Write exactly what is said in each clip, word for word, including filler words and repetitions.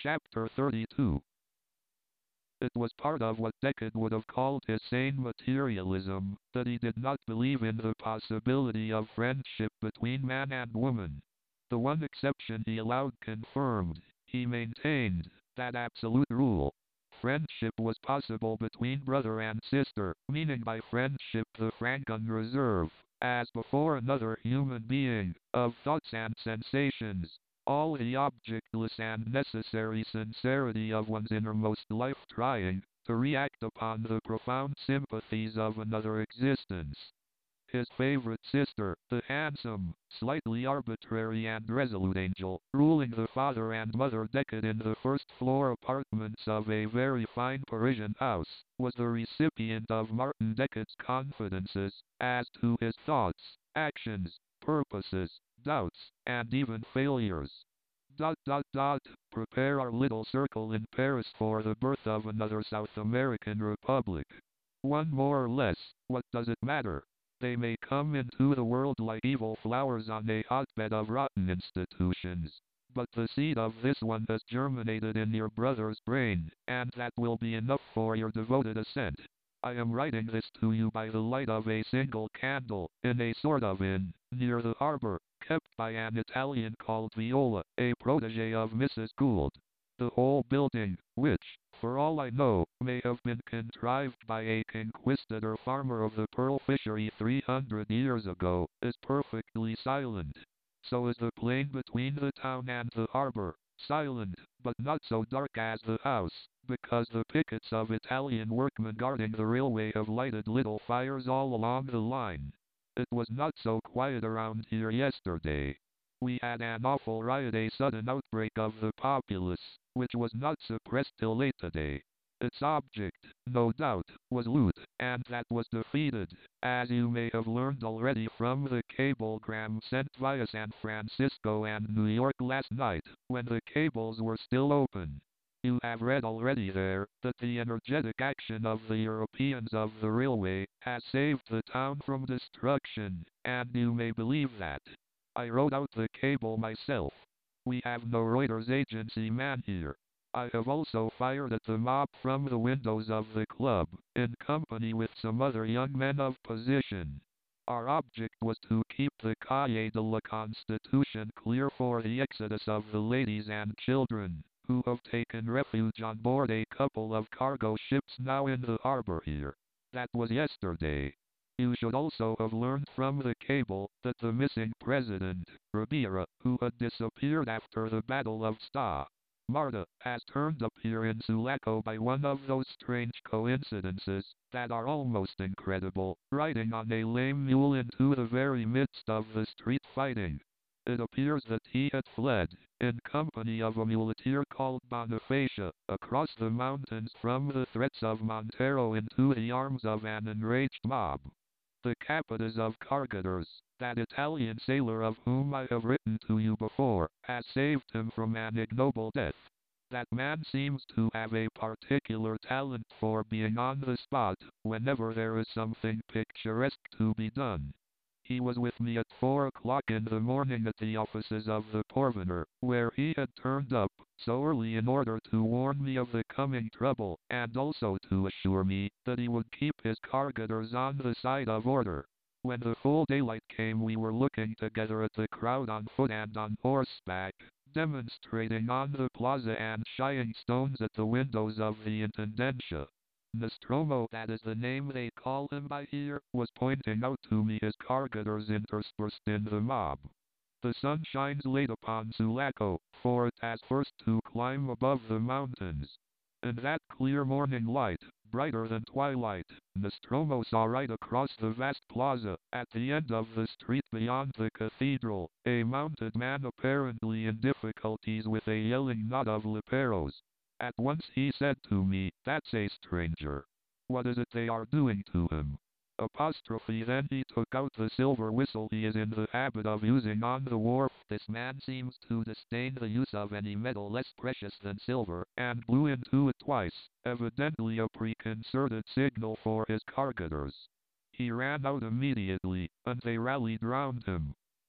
Chapter thirty-two. It was part of what Deckard would have called his sane materialism, that he did not believe in the possibility of friendship between man and woman. The one exception he allowed confirmed, he maintained, that absolute rule. Friendship was possible between brother and sister, meaning by friendship the frank unreserve, as before another human being, of thoughts and sensations, all the objectless and necessary sincerity of one's innermost life trying to react upon the profound sympathies of another existence. His favorite sister, the handsome, slightly arbitrary and resolute angel, ruling the father and mother Deckard in the first-floor apartments of a very fine Parisian house, was the recipient of Martin Deckard's confidences as to his thoughts, actions, purposes, doubts, and even failures. Dot dot dot. Prepare our little circle in Paris for the birth of another South American republic. One more or less, what does it matter? They may come into the world like evil flowers on a hotbed of rotten institutions. But the seed of this one has germinated in your brother's brain, and that will be enough for your devoted assent. I am writing this to you by the light of a single candle, in a sort of inn, near the harbor, kept by an Italian called Viola, a protege of Missus Gould. The whole building, which, for all I know, may have been contrived by a conquistador farmer of the pearl fishery three hundred years ago, is perfectly silent. So is the plain between the town and the harbor, silent, but not so dark as the house, because the pickets of Italian workmen guarding the railway have lighted little fires all along the line. It was not so quiet around here yesterday. We had an awful riot, a sudden outbreak of the populace, which was not suppressed till late today. Its object, no doubt, was loot, and that was defeated, as you may have learned already from the cablegram sent via San Francisco and New York last night, when the cables were still open. You have read already there, that the energetic action of the Europeans of the railway has saved the town from destruction, and you may believe that. I wrote out the cable myself. We have no Reuters agency man here. I have also fired at the mob from the windows of the club, in company with some other young men of position. Our object was to keep the Calle de la Constitution clear for the exodus of the ladies and children, who have taken refuge on board a couple of cargo ships now in the harbor here. That was yesterday. You should also have learned from the cable that the missing president, Rivera, who had disappeared after the Battle of Sta. Marta, has turned up here in Sulaco by one of those strange coincidences that are almost incredible, riding on a lame mule into the very midst of the street fighting. It appears that he had fled, in company of a muleteer called Bonifacia, across the mountains from the threats of Montero into the arms of an enraged mob. The Capitas of Cargadores, that Italian sailor of whom I have written to you before, has saved him from an ignoble death. That man seems to have a particular talent for being on the spot whenever there is something picturesque to be done. He was with me at four o'clock in the morning at the offices of the Porvenir, where he had turned up so early in order to warn me of the coming trouble, and also to assure me that he would keep his Cargadores on the side of order. When the full daylight came, we were looking together at the crowd on foot and on horseback, demonstrating on the plaza and shying stones at the windows of the Intendencia. Nostromo, that is the name they call him by here, was pointing out to me his Cargadores interspersed in the mob. The sun shines late upon Sulaco, for it has first to climb above the mountains. In that clear morning light, brighter than twilight, Nostromo saw right across the vast plaza, at the end of the street beyond the cathedral, a mounted man apparently in difficulties with a yelling knot of leperos. At once he said to me, "That's a stranger. What is it they are doing to him?" Apostrophe. Then he took out the silver whistle he is in the habit of using on the wharf. This man seems to disdain the use of any metal less precious than silver, and blew into it twice, evidently a preconcerted signal for his Cargadores. He ran out immediately, and they rallied round him.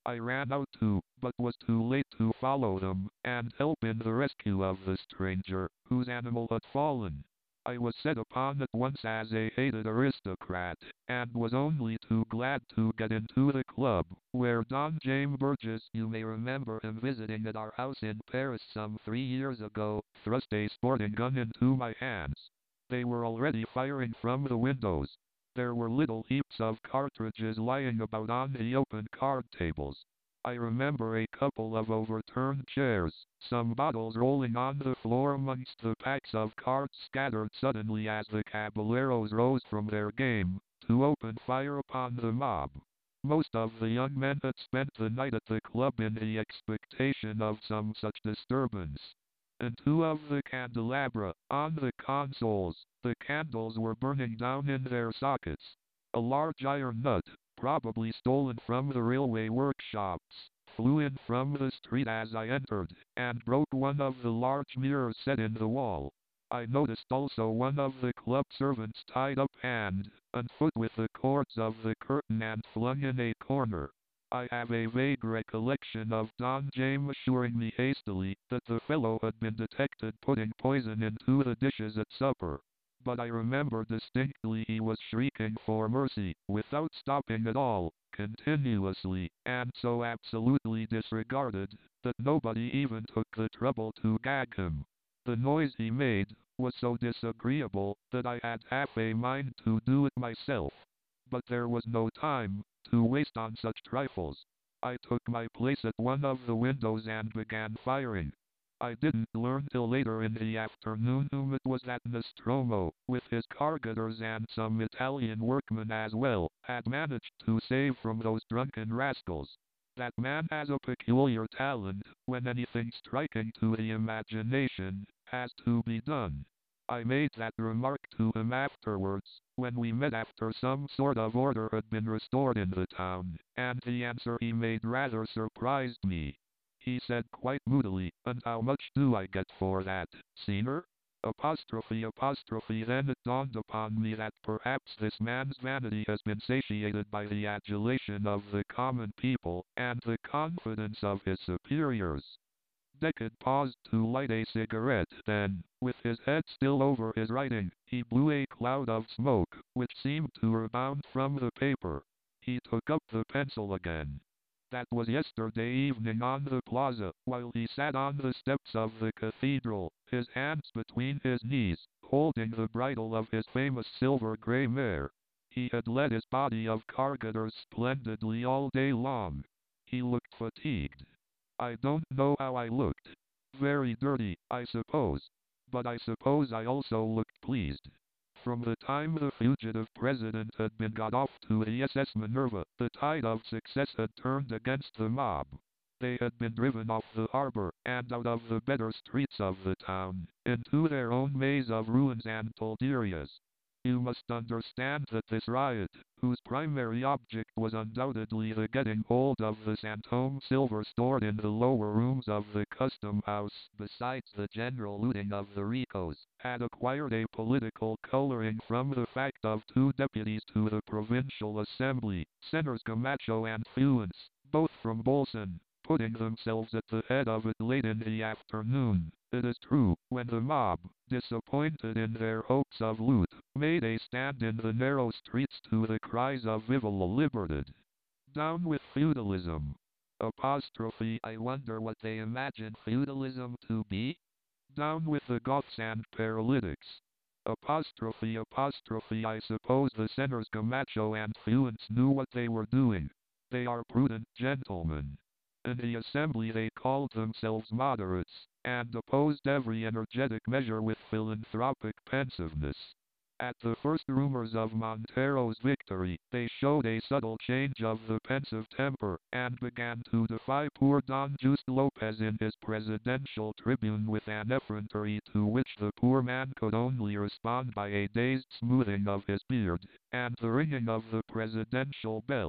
I ran out too, but was too late to follow them and help in the rescue of the stranger, whose animal had fallen. I was set upon at once as a hated aristocrat, and was only too glad to get into the club, where Don James Burgess, you may remember him visiting at our house in Paris some three years ago, thrust a sporting gun into my hands. They were already firing from the windows. There were little heaps of cartridges lying about on the open card tables. I remember a couple of overturned chairs, some bottles rolling on the floor amongst the packs of cards scattered suddenly as the caballeros rose from their game, to open fire upon the mob. Most of the young men had spent the night at the club in the expectation of some such disturbance. And two of the candelabra, on the consoles, the candles were burning down in their sockets. A large iron nut, probably stolen from the railway workshops, flew in from the street as I entered, and broke one of the large mirrors set in the wall. I noticed also one of the club servants tied up hand and foot with the cords of the curtain and flung in a corner. I have a vague recollection of Don James assuring me hastily that the fellow had been detected putting poison into the dishes at supper. But I remember distinctly he was shrieking for mercy, without stopping at all, continuously, and so absolutely disregarded, that nobody even took the trouble to gag him. The noise he made was so disagreeable that I had half a mind to do it myself. But there was no time to waste on such trifles. I took my place at one of the windows and began firing. I didn't learn till later in the afternoon whom it was that Nostromo, with his cargadores and some Italian workmen as well, had managed to save from those drunken rascals. That man has a peculiar talent, when anything striking to the imagination has to be done. I made that remark to him afterwards, when we met after some sort of order had been restored in the town, and the answer he made rather surprised me. He said quite moodily, "And how much do I get for that, Senior?" Apostrophe apostrophe Then it dawned upon me that perhaps this man's vanity has been satiated by the adulation of the common people, and the confidence of his superiors. Deckard paused to light a cigarette, then, with his head still over his writing, he blew a cloud of smoke, which seemed to rebound from the paper. He took up the pencil again. That was yesterday evening on the plaza, while he sat on the steps of the cathedral, his hands between his knees, holding the bridle of his famous silver grey mare. He had led his body of cargadores splendidly all day long. He looked fatigued. I don't know how I looked. Very dirty, I suppose. But I suppose I also looked pleased. From the time the fugitive president had been got off to the S S Minerva, the tide of success had turned against the mob. They had been driven off the harbor, and out of the better streets of the town, into their own maze of ruins and tolderias. You must understand that this riot, whose primary object was undoubtedly the getting hold of the Santome silver stored in the lower rooms of the custom house, besides the general looting of the ricos, had acquired a political coloring from the fact of two deputies to the provincial assembly, Senors Camacho and Fuentes, both from Bolson, putting themselves at the head of it late in the afternoon. It is true, when the mob, disappointed in their hopes of loot, made a stand in the narrow streets to the cries of Viva la Libertad. Down with feudalism. Apostrophe I wonder what they imagine feudalism to be? Down with the Goths and paralytics. Apostrophe apostrophe I suppose the Senors Camacho and Fuentes knew what they were doing. They are prudent gentlemen. In the assembly they called themselves moderates, and opposed every energetic measure with philanthropic pensiveness. At the first rumors of Montero's victory, they showed a subtle change of the pensive temper, and began to defy poor Don Juste Lopez in his presidential tribune with an effrontery to which the poor man could only respond by a dazed smoothing of his beard, and the ringing of the presidential bell.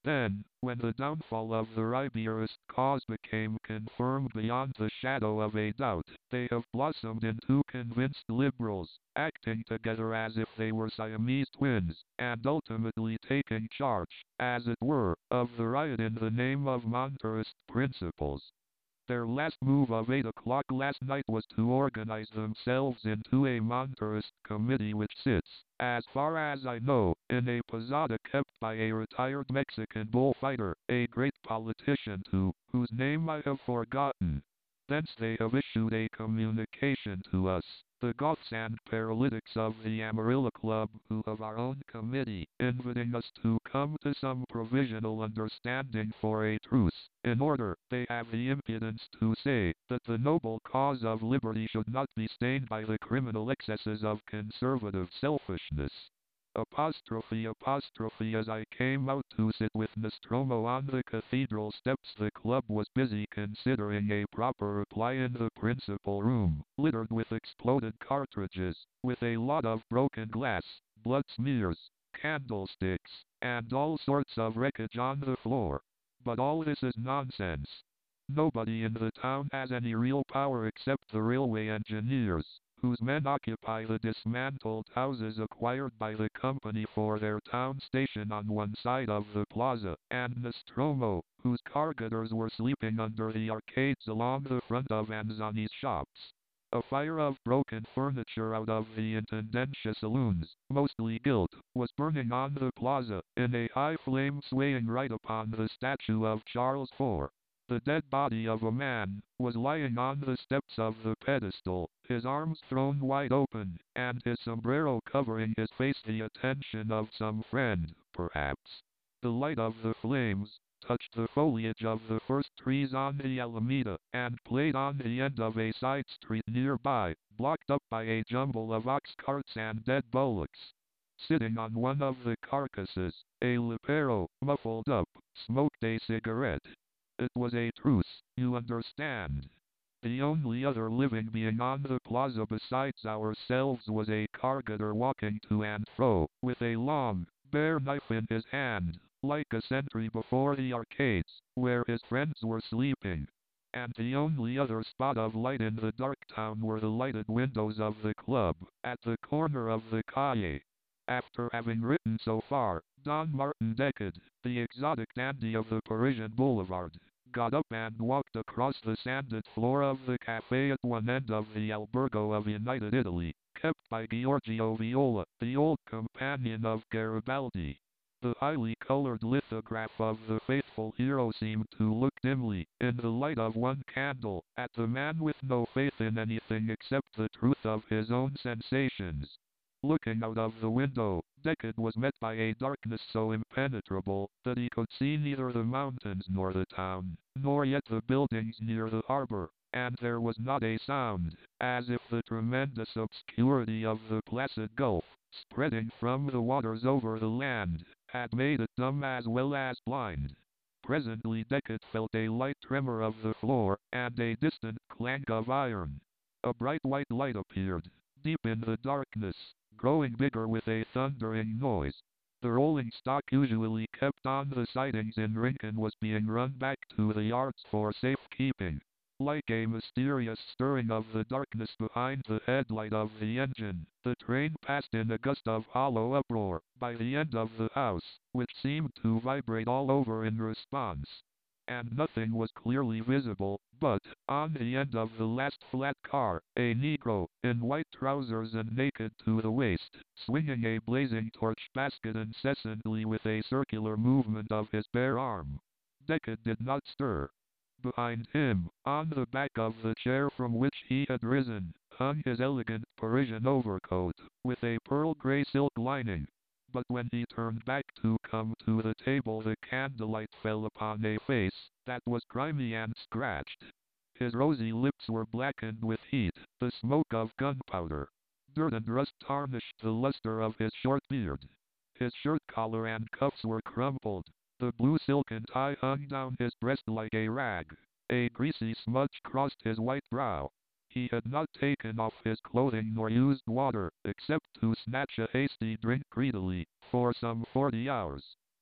Then, when the downfall of the Ribierist cause became confirmed beyond the shadow of a doubt, they have blossomed into convinced liberals, acting together as if they were Siamese twins, and ultimately taking charge, as it were, of the riot in the name of Monterist principles. Their last move of eight o'clock last night was to organize themselves into a Monterist committee which sits, as far as I know, in a posada kept by a retired Mexican bullfighter, a great politician too, whose name I have forgotten. Thence they have issued a communication to us, the Goths and paralytics of the Amarilla Club, who have our own committee, inviting us to come to some provisional understanding for a truce. In order, they have the impudence to say, that the noble cause of liberty should not be stained by the criminal excesses of conservative selfishness. Apostrophe apostrophe As I came out to sit with Nostromo on the cathedral steps, the club was busy considering a proper reply in the principal room, littered with exploded cartridges, with a lot of broken glass, blood smears, candlesticks, and all sorts of wreckage on the floor. But all this is nonsense. Nobody in the town has any real power except the railway engineers, whose men occupy the dismantled houses acquired by the company for their town station on one side of the plaza, and Nostromo, whose cargadors were sleeping under the arcades along the front of Anzani's shops. A fire of broken furniture out of the Intendencia saloons, mostly gilt, was burning on the plaza, in a high flame swaying right upon the statue of Charles the Fourth. The dead body of a man was lying on the steps of the pedestal, his arms thrown wide open, and his sombrero covering his face, the attention of some friend, perhaps. The light of the flames touched the foliage of the first trees on the Alameda, and played on the end of a side street nearby, blocked up by a jumble of ox carts and dead bullocks. Sitting on one of the carcasses, a lepero, muffled up, smoked a cigarette. It was a truce, you understand. The only other living being on the plaza besides ourselves was a cargador walking to and fro, with a long, bare knife in his hand, like a sentry before the arcades, where his friends were sleeping. And the only other spot of light in the dark town were the lighted windows of the club, at the corner of the calle. After having written so far, Don Martin Decade, the exotic dandy of the Parisian boulevard, got up and walked across the sanded floor of the cafe at one end of the albergo of United Italy, kept by Giorgio Viola, the old companion of Garibaldi. The highly colored lithograph of the faithful hero seemed to look dimly, in the light of one candle, at the man with no faith in anything except the truth of his own sensations. Looking out of the window, Decade was met by a darkness so impenetrable that he could see neither the mountains nor the town, nor yet the buildings near the harbor, and there was not a sound, as if the tremendous obscurity of the placid gulf, spreading from the waters over the land, had made it dumb as well as blind. Presently Decade felt a light tremor of the floor, and a distant clank of iron. A bright white light appeared, deep in the darkness, growing bigger with a thundering noise. The rolling stock usually kept on the sidings in Rincon was being run back to the yards for safekeeping. Like a mysterious stirring of the darkness behind the headlight of the engine, the train passed in a gust of hollow uproar, by the end of the house, which seemed to vibrate all over in response. And nothing was clearly visible, but, on the end of the last flat car, a Negro, in white trousers and naked to the waist, swinging a blazing torch basket incessantly with a circular movement of his bare arm. Decade did not stir. Behind him, on the back of the chair from which he had risen, hung his elegant Parisian overcoat, with a pearl gray silk lining. But when he turned back to come to the table, the candlelight fell upon a face that was grimy and scratched. His rosy lips were blackened with heat, the smoke of gunpowder. Dirt and rust tarnished the luster of his short beard. His shirt collar and cuffs were crumpled. The blue silken tie hung down his breast like a rag. A greasy smudge crossed his white brow. He had not taken off his clothing nor used water, except to snatch a hasty drink greedily, for some forty hours.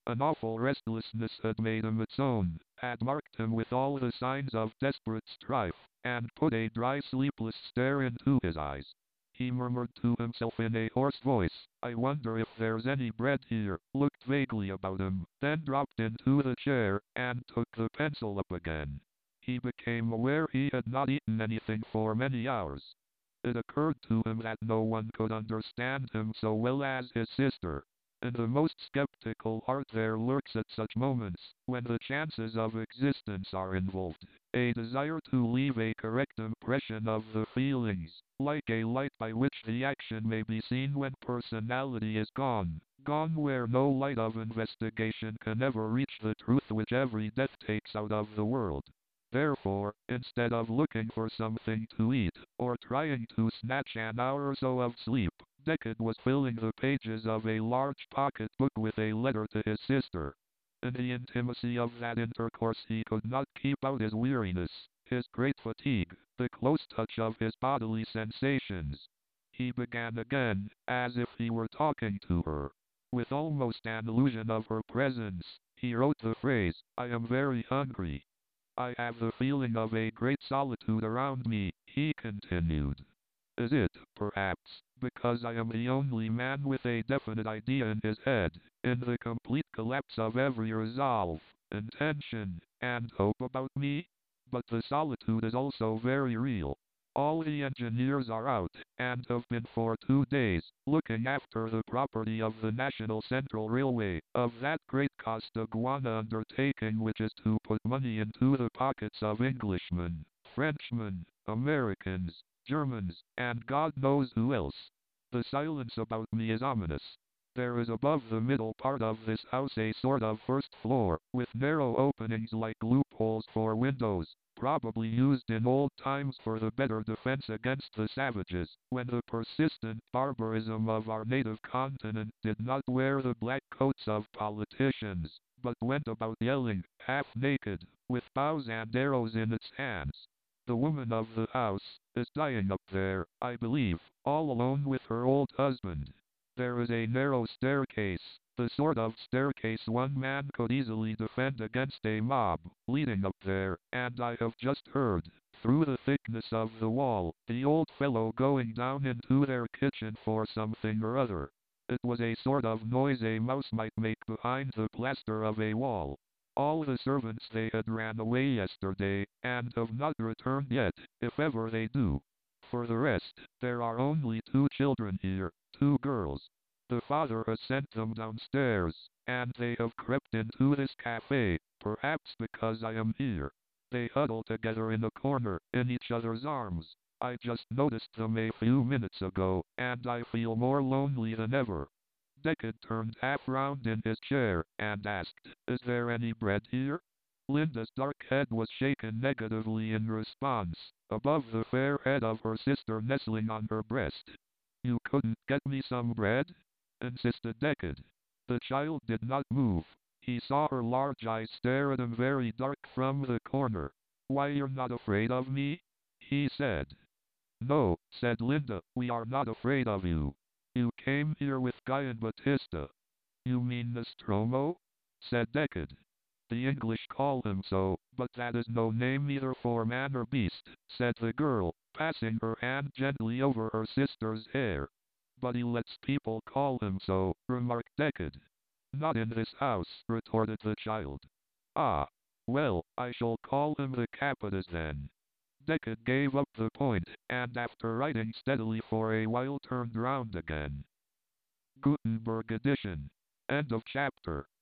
An awful restlessness had made him its own, had marked him with all the signs of desperate strife, and put a dry sleepless stare into his eyes. He murmured to himself in a hoarse voice, "I wonder if there's any bread here," looked vaguely about him, then dropped into the chair, and took the pencil up again. He became aware he had not eaten anything for many hours. It occurred to him that no one could understand him so well as his sister. In the most skeptical heart there lurks at such moments, when the chances of existence are involved, a desire to leave a correct impression of the feelings, like a light by which the action may be seen when personality is gone, gone where no light of investigation can ever reach the truth which every death takes out of the world. Therefore, instead of looking for something to eat, or trying to snatch an hour or so of sleep, Deckard was filling the pages of a large pocket book with a letter to his sister. In the intimacy of that intercourse he could not keep out his weariness, his great fatigue, the close touch of his bodily sensations. He began again, as if he were talking to her. With almost an illusion of her presence, he wrote the phrase, "I am very hungry." "I have the feeling of a great solitude around me," he continued. "Is it, perhaps, because I am the only man with a definite idea in his head, in the complete collapse of every resolve, intention, and hope about me? But the solitude is also very real. All the engineers are out, and have been for two days, looking after the property of the National Central Railway, of that great Costaguana undertaking which is to put money into the pockets of Englishmen, Frenchmen, Americans, Germans, and God knows who else. The silence about me is ominous. There is above the middle part of this house a sort of first floor, with narrow openings like loopholes for windows, probably used in old times for the better defense against the savages, when the persistent barbarism of our native continent did not wear the black coats of politicians, but went about yelling, half naked, with bows and arrows in its hands. The woman of the house is dying up there, I believe, all alone with her old husband. There is a narrow staircase, the sort of staircase one man could easily defend against a mob, leading up there, and I have just heard, through the thickness of the wall, the old fellow going down into their kitchen for something or other. It was a sort of noise a mouse might make behind the plaster of a wall. All the servants they had ran away yesterday, and have not returned yet, if ever they do. For the rest, there are only two children here, two girls. The father has sent them downstairs, and they have crept into this cafe, perhaps because I am here. They huddle together in a corner, in each other's arms. I just noticed them a few minutes ago, and I feel more lonely than ever." Deckard turned half round in his chair, and asked, "Is there any bread here?" Linda's dark head was shaken negatively in response, above the fair head of her sister nestling on her breast. "You couldn't get me some bread?" insisted Deckard. The child did not move. He saw her large eyes stare at him very dark from the corner. "Why, you're not afraid of me?" he said. "No," said Linda, "we are not afraid of you. You came here with Guy and Battista." "You mean Nostromo?" said Deckard. "The English call him so, but that is no name either for man or beast," said the girl, passing her hand gently over her sister's hair. "But he lets people call him so," remarked Deckard. "Not in this house," retorted the child. "Ah. Well, I shall call him the Capitas then." Deckard gave up the point, and after writing steadily for a while turned round again. Gutenberg edition. End of chapter.